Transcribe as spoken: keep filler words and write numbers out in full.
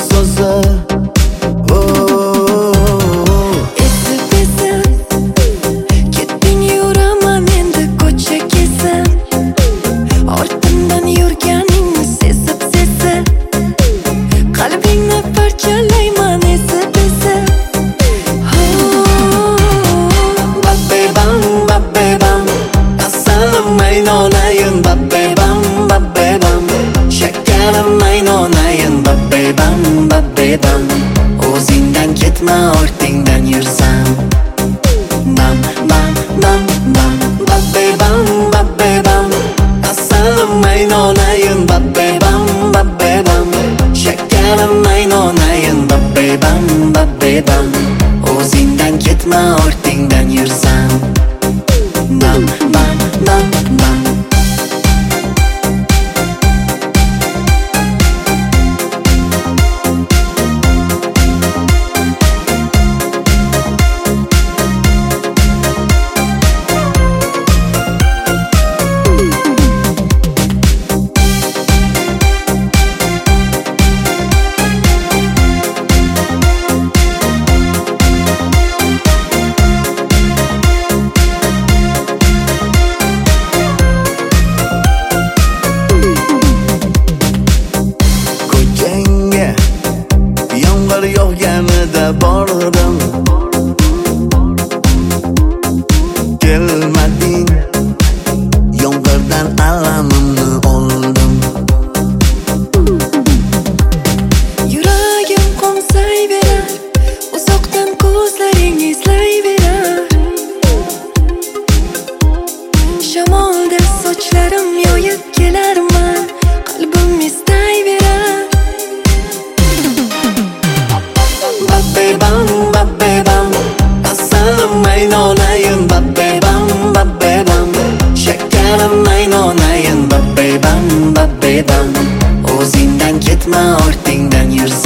so'zi. Esib esib ketding, yuraman endi ko'cha kesib. Ortimdan yurganingni sezib sezib, qalbingni parchalayman esib esib. Babebam, babebam, asalim aynonayin. Babebam, babebam, shakarim aynonayin. Babebam, babebam, o'zingdan ketma, ortingdan yursam. Bam, bam, bam, bam. Babebam, babebam, asalim aynonayin. Babebam, babebam, shakarim aynonayin. Babebam, babebam, o'zingdan ketma, ortingdan yursam. Bam, bam, bam, bam. Yomg'ir yog'ganida bordim, kelmading. Yomg'irdan alamimni oldim. Yuragim qo'msayverar, uzoqdan ko'zlaring izlayverar. Shamolda sochlarim yoyib kelarman, qalbim istayverar. Babebam, babebam, asalim aynonayin. Babebam, babebam, shakarim aynonayin. Babebam, babebam, o'zingdan ketma, ortingdan yursam.